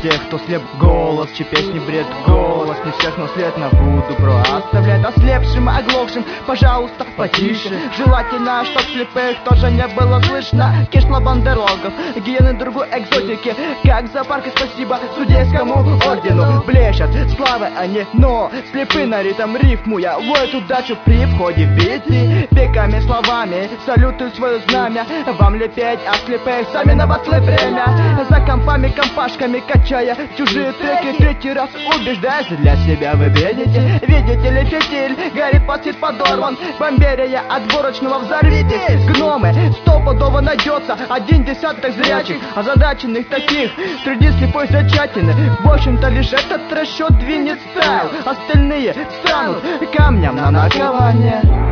тех, кто слеп голос, чьи песни бред голос. Не всех, но след на буду оставлять ослепшим, оглохшим, пожалуйста, потише. Желательно, чтоб слепых тоже не было слышно. Кишла бандерлогов, гиены другой экзотики, как в зоопарке. Спасибо судейскому ордену. Блещут славы они, но слепы на ритм рифмуя. Воют удачу при входе в битвы. Веками словами салютую свое знамя. Вам ли петь, а слепых сами на батлы время. За компами, компашками качая чужие треки. Третий раз убеждаясь, для себя вы бредите. Видите ли, фитиль горит, пластит подорван. Бомберия отборочного взорвитесь. Гномы, стопудово найдется один десяток зрячих, озадаченных таких среди слепой зачатины. В общем-то лишь этот расчет двинет стайл. Остальные встанут камнем на наковальне.